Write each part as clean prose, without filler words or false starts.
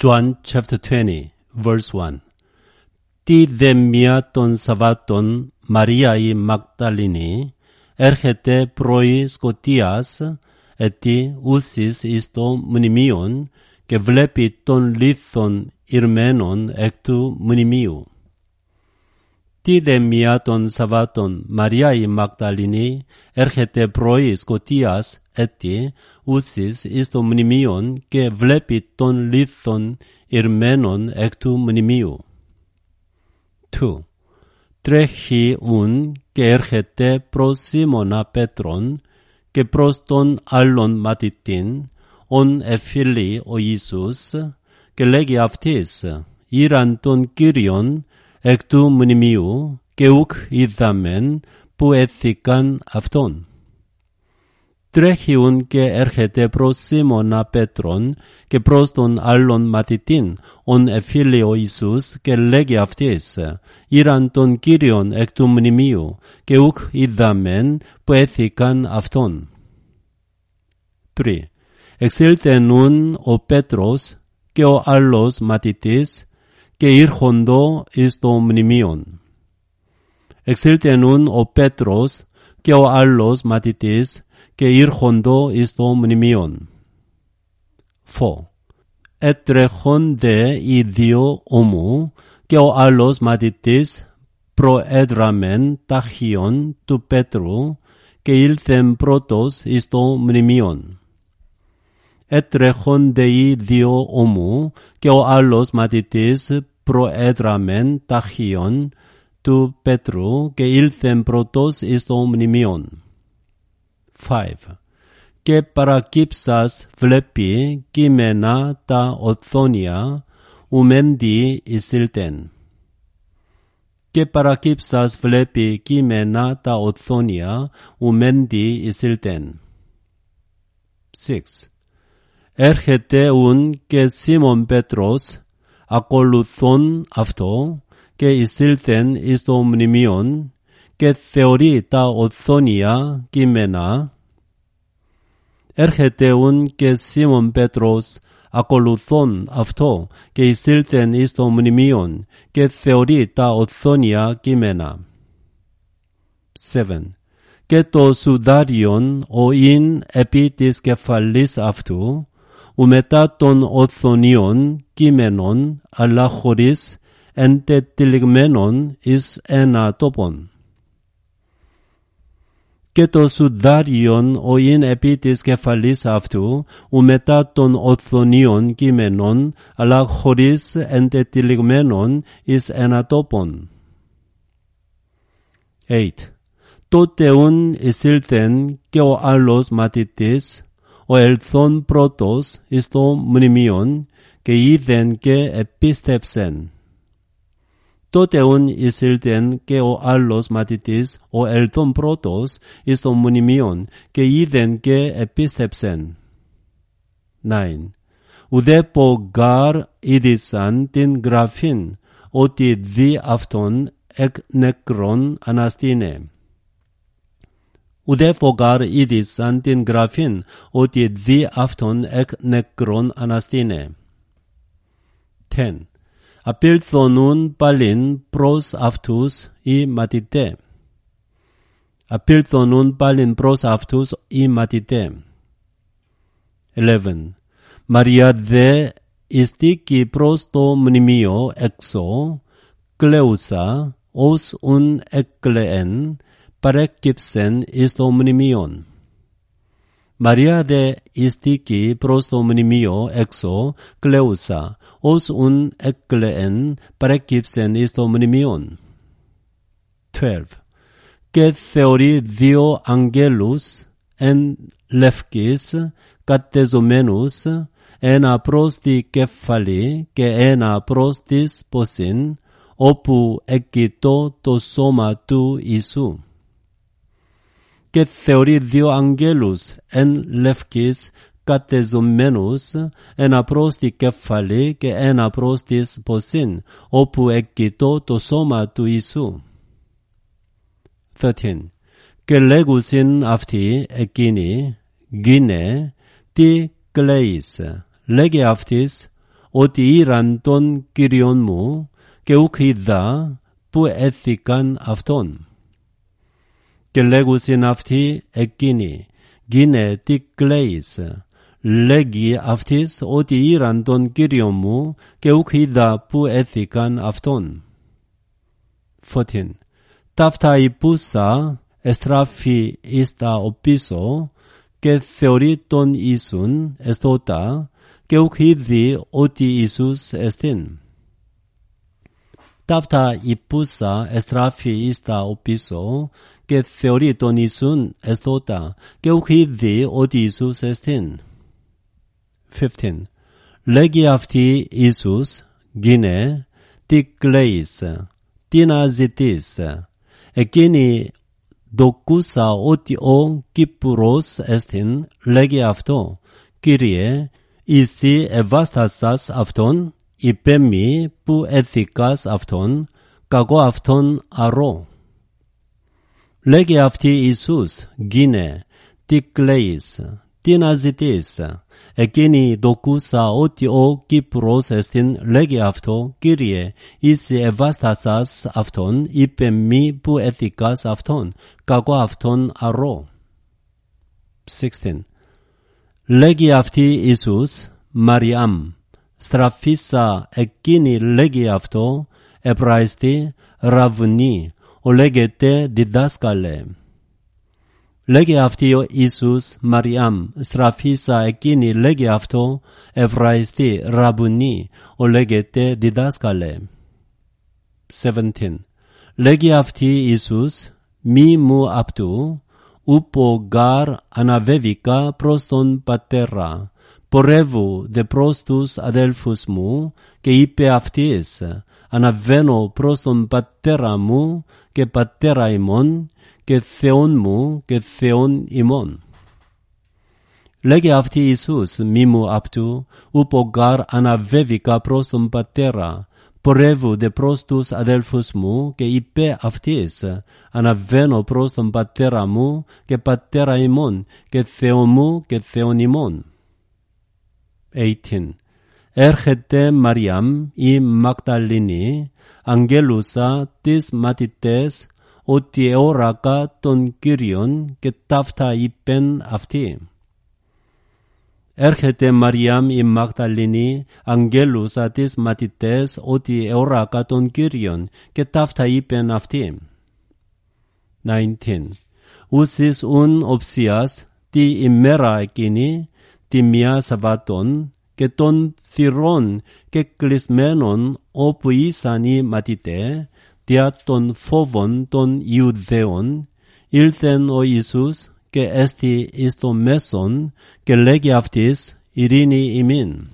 John chapter 20, verse 1. Ti de μία των Σαββάτων Μαρία η Μαγδαληνή έρχεται πρωί σκοτίας ετί ούσις εις το μνημείον και βλέπει τον λίθον ηρμένον εκ του μνημείου. Τη δε μία των Σαββάτων Μαρία η Μαγδαληνή έρχεται πρωί σκοτίας ετί ούσις εις το μνημείον και βλέπει τον λίθον ηρμένον εκ του μνημείου. 2. Τρέχει ουν και έρχεται προς Σίμωνα Πέτρον και προς τον άλλον μαθητήν, ον εφίλει ο Ιησούς, και λέγει αυτής, «Ήραν τον Κύριον εκ του μνημείου και ουκ είδαμεν που έθηκαν αυτόν». Τρέχει και έρχεται προς Σίμωνα Πέτρον και προς τον άλλον μαθητήν, ον εφίλει ο Ιησούς, και λέγει αυτής, «Ήραν τον Κύριον εκ του μνημείου και ουκ είδαμεν που έθηκαν αυτόν». 3. Εξήλθε νουν ο Πέτρος και ο άλλος μαθητής και ήρχοντο εις το μνημείον. Εξήλθε νουν ο Πέτρος και ο άλλος μαθητής και ήρχοντο εις το μνημείον. 4. Έτρεχονται οι δύο ομού και ο άλλος μαθητής προέδραμεν ταχύον του Πέτρου και ήλθεν πρώτος εις το μνημείον. Έτρεχονται οι δύο ομού και ο άλλος μαθητής προέδραμεν ταχύον του Πέτρου και ήλθεν πρώτος εις το μνημείον. 5. Και παρακύψας βλέπει κείμενα τα οθόνια ουμέντι εισήλθεν. Και παρακύψας βλέπει κείμενα τα οθόνια ουμέντι εισήλθεν. 6. Έρχεται ουν και Σίμων Πέτρος ακολουθών αυτό και εισήλθεν εις το μνημείον και θεωρεί τα οθόνια κείμενα. Έρχεται ουν και Σίμων Πέτρος ακολουθών αυτό και εισήλθεν εις το μνημείον και θεωρεί τα οθόνια κείμενα. 7. Και το σουδάριον ο ειν επί της κεφαλής αυτού, ου μετά των οθονίων κείμενων, αλλά χωρίς εντετυλιγμένων εις ένα τόπον. Και το σουδάριον ο ειν επί της κεφαλής αυτού, ου μετά των οθονίων κείμενων, αλλά χωρίς εντετυλιγμένων εις ένα τόπον. 8. Τότε ουν εισήλθεν και ο άλλος μαθητής, ο ελθόν πρώτος εις το μνημείον, και είδεν και επίστευσεν. Τότε ουν εισήλθεν και ο άλλος μαθητής, ο ελθόν πρώτος εις το μνημείον, και είδεν και επίστευσεν. 9. Ουδέπο γάρ είδησαν την γραφήν, ότι δι αυτόν εκ νεκρών αναστήνε. Ουδέφογαρ είδησαν την γραφήν, ότι δι αυτόν εκ νεκρών αναστήνε. 10. Απήλθονουν πάλιν προς αυτούς οι μαθητέ. Απήλθονουν πάλιν προς αυτούς οι μαθητέ. 11. Μαρία δε ειστήκει προς το μνημείο έξω, κλαίουσα, ως ουν εκλέεν, παρέκυψεν εις το μνημείον. Μαρία δε ειστήκει προς το μνημείο έξω, κλαίουσα, ως ουν εκλέεν, παρέκυψεν εις το μνημείον. 12. Και θεωρεί δύο αγγέλους εν λευκής κατεζωμένους, ένα προς τη κεφαλή και ένα προς της ποσήν, όπου εκειτώ το σώμα του Ιησού. Και θεωρεί δύο αγγέλους εν λευκής κατεζωμένους, ένα προς τη κεφαλή και ένα προς της ποσήν, όπου εκειτώ το σώμα του Ιησού. 13. Και λέγουσιν αυτοί εκείνοι, «Γίνε, τι κλαίεις?» Λέγε αυτής, ότι ήραν τον Κύριον μου και ουκ είδα που έθηκαν αυτόν. Και λέγουσιν αυτοί εκείνοι, γίνε τι κλαίεις. Λέγει αυτής ότι ήραν τον Κύριο μου και ουκ είδα που έθηκαν αυτόν. 14. Ταύτα υπούσα εστράφη εις τα οπίσω και θεωρεί τον Ιησούν εστότα και ουκ είδη ότι Ιησούς εστίν. Ταύτα υπούσα εστράφη εις τα οπίσω και θεωρεί τον Ιησούν εστότα και ουκ είδη ότι Ιησούς εστίν. 15. Λέγει αυτή Ιησούς, γίνε, τι κλαίεις, τι να ζητείς. Εκείνη δοκούσα ότι ο Κύπουρος εστίν, λέγει αυτό, Κύριε, εσύ εβάστασας αυτόν, είπε μη που έθηκας αυτόν, καγώ αυτόν αρώ. Λέγει αυτή Ιησούς, γίνε, τι κλαίεις, τι να ζητείς. Εκείνη δοκούσα ότι ο Κύπουρος εστίν, λέγει αυτό, Κύριε, εσύ εβάστασας αυτόν, είπε μη που έθηκας αυτόν, καγώ αυτόν αρώ. 16. Λέγει αυτή Ιησούς, Μαριάμ. Στραφίσα εκείνη λέγει αυτό, Εβραϊστή, Ραβουνί, ο λέγεται διδάσκαλε. Λέγει αυτή ο Ιησούς, Μαριάμ, στραφίσα εκείνη λέγει αυτό, Εβραϊστή, Ραπουνί, ο λέγεται διδάσκαλε. 17. Λέγει αυτή Ιησούς, μη μου αυτού, ούπο γάρ αναβέβηκα προς τον πατέρα. Πορεύου δε προς τους αδέλφους μου και είπε αυτής, αναβαίνω προς τον πατέρα μου και πατέρα ημών και Θεόν μου και Θεόν ημών. Λέγει αυτή Ιησούς, μη μου αυτού, ούπο γάρ αναβέβηκα προς τον πατέρα. Πορεύου δε προς τους αδέλφους μου και είπε αυτής, αναβαίνω προς τον πατέρα μου και πατέρα ημών και Θεό μου και Θεόν ημών. 18. Έρχεται Μαριάμ η Μαγδαλίνη, αγγέλουσα τις μαθητές, ότι εώρακα τον Κύριον και ταύτα είπεν αυτή. Έρχεται Μαριάμ η Μαγδαλίνη, αγγέλουσα τις μαθητές, ότι εώρακα τον Κύριον και ταύτα είπεν αυτή. 19. Ούσις ουν οψίας τη ημέρα εκείνη, τη μία Σαββάτων, και των θυρών και κλεισμένων όπου ήσαν οι μαθητές, δια των φόβων των Ιουδαίων, ήλθεν ο Ιησούς και έστη εις το μέσον και λέγει αυτής, ειρήνη ημίν.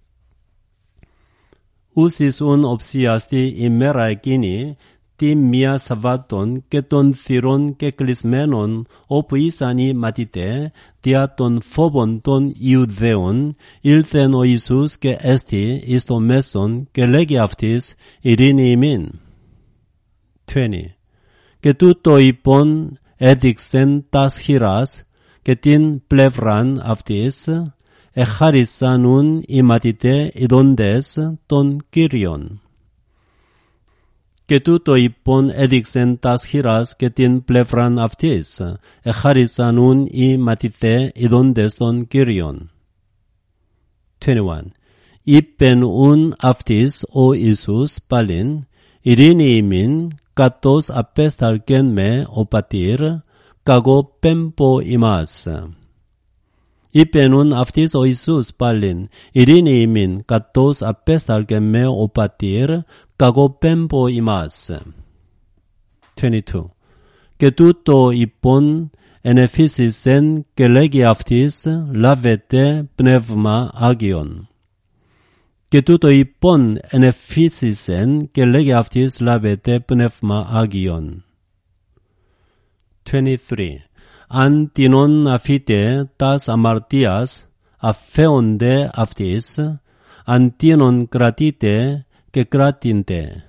Ούσις ουν οψιάστη ημέρα εκείνη, τη μία Σαββάτων και των θυρών και κλεισμένων όπου ήσαν οι μαθητές, δια των φόβων των Ιουδαίων, ήλθεν ο Ιησούς και έστη εις το μέσον και λέγει αυτής, ειρήνη ημίν. 20. Και τούτο υπόν έδειξεν τας χειράς και την πλευράν αυτής, εχάρισαν οι μαθητές ειδώντες των Κύριων. Και τούτο υπόν έδειξεν τας χειράς και την πλευράν αυτής, εχάρισαν οι μαθητές ειδώντες των Κύριων. 21. Είπεν ουν αυτής ο Ιησούς πάλιν, ειρήνη ημίν, καθώς απέσταλκεν με ο πατήρ, καγώ πέμπω ημάς. Είπεν ουν αυτής ο Ιησούς πάλιν, ειρήνη ημίν, καθώς απέσταλκεν με ο πατήρ, καγώ πέμπω ημάς. 22. Και τούτο υπόν ενεφύσισεν και λέγει αυτής, λάβετε πνεύμα Άγιον. Και τούτο υπόν ενεφύσισεν και λέγει αυτής, λάβετε πνεύμα Άγιον. 23. Αν τινον αφήτε τας αμαρτίας, αφέονται αυτής, αν τινον κρατείτε και κράτηντε.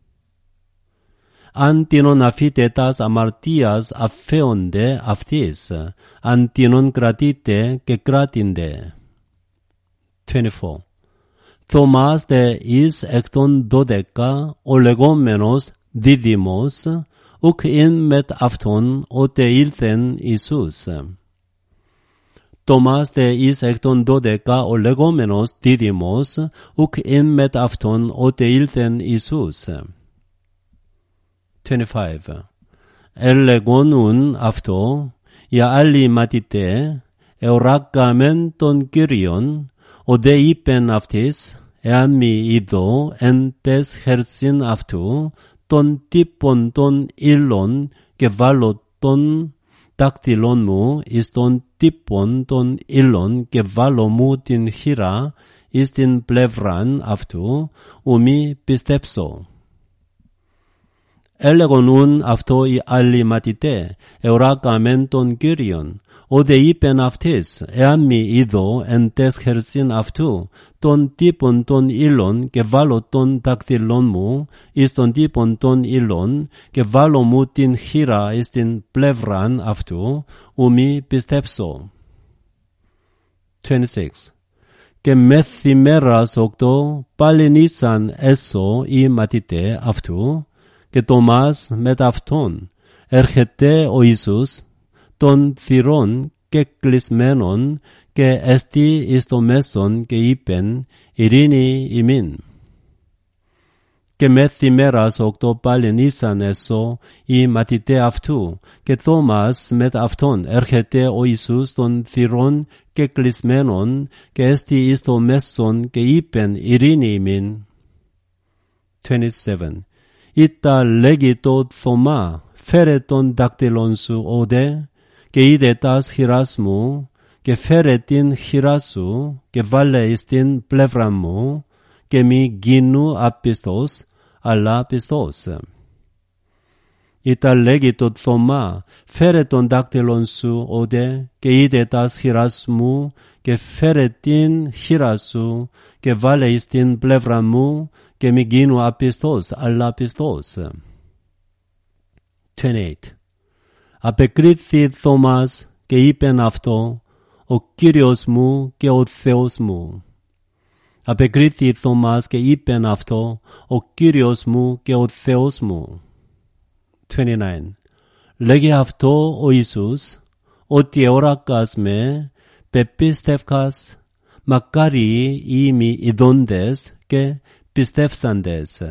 Αν τινον αφήτε τας αμαρτίας, αφέονται αυτής, αν τινον κρατείτε και κράτηντε. 24. Θωμάς δε εις εκ των 12 ο λεγόμενος Δίδυμος, ουκ ειν μετ αυτόν οτε ήλθεν Ιησούς. Θωμάς δε εις εκ των 12 ο λεγόμενος Δίδυμος, ουκ ειν μετ αυτόν οτε ήλθεν Ιησούς. 25. Ελεγόνουν αυτό, οι άλλοι μαθηταί, εοράκαμεν τον Κύριον, ο δε είπεν αυτής, εάν μη είδω εν τες χερσίν αυτού, τον τύπον των ύλων και βάλω τον δάκτυλον μου εις τον τύπον των ύλων και βάλω μου την χείρα εις την πλευράν αυτού, ου μη πιστέψω. Έλεγονουν αυτό οι άλλοι μαθηταί, εοράκαμεν τον Κύριον, ο δε είπεν αυτής, εάν μη είδω εν τες χερσίν αυτού, τον τύπον των ύλων και βάλω τον δάκτυλον μου εις τον τύπον των ύλων και βάλω μου την χείρα εις την πλευράν αυτού, ου μη πιστέψω. 26. Και μεθημέρας 8 πάλιν ήσαν έσω οι μαθηταί αυτού, και Θωμάς μετ' αυτόν. Έρχεται ο Ιησούς των θυρών και κλεισμένων και εστί εις το μέσον και είπεν, ειρήνη ημίν. Και μεθημέρας 8 πάλιν ήσαν έσω οι μαθηταί αυτού, και Θωμάς μετ' αυτόν. Έρχεται ο Ιησούς των θυρών και κλεισμένων και εστί εις το μέσον και είπεν, ειρήνη ημίν. 27. Ήτα λέγει το Θωμά, φέρε τον δάκτυλον σου όδε, και είδε τας χειράς μου, και φέρε την χειρά σου, και βάλε εις την πλευρά μου, και μη γίνου απιστός, αλλά πιστός. Ήτα λέγει το Θωμά, φέρε τον δάκτυλον σου όδε, και είδε τας χειράς μου, και φέρε την χειρά σου, και βάλε εις την πλευρά μου, και μη γίνου απιστός, αλλά πιστός. 28. Απεκρίθη Θωμάς και είπεν αυτό, ο Κύριος μου και ο Θεός μου. Απεκρίθη Θωμάς και είπεν αυτό, ο Κύριος μου και ο Θεός μου. 29. Λέγει αυτό ο Ιησούς, ότι εοράκας με, πεπίστευκας, μακάρι οι ειδώντες και πιστεύσαντες.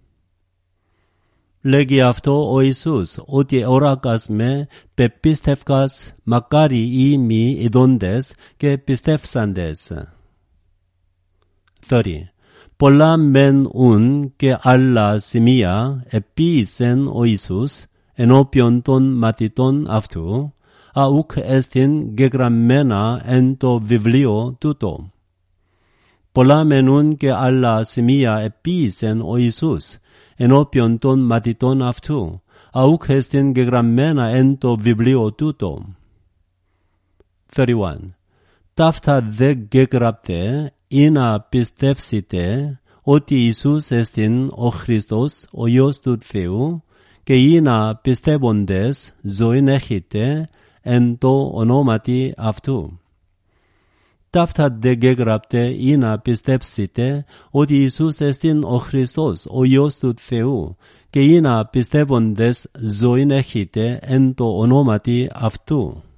Λέγει αυτό ο Ιησούς, ότι εοράκας με, πεπίστευκας, μακάρι οι μη ειδώντες και πιστεύσαντες. 30. Πολλά μεν ουν και άλλα σημεία επίησεν ο Ιησούς ενώπιον των μαθητών αυτού, αουκ εστιν γεγραμμένα εν το βιβλίο τούτο. Πολλά μενούν και άλλα σημεία επίησεν ο Ιησούς ενώπιον των μαθητών αυτού, αουκ εστιν γεγραμμένα εν το βιβλίο τούτο. 31. Ταύτα δε γεγραπτε ή να πιστεύσετε ότι Ιησούς εστιν ο Χριστός, ο Υιός του Θεού, και ή να πιστεύοντες ζωήν έχετε εν το ονόματι αυτού. Ταύτα δε γεγραπτε ή να πιστέψετε ότι Ιησούς εστιν ο Χριστός, ο Υιός του Θεού, και ή να πιστεύοντες ζωήν έχετε εν το ονόματι αυτού.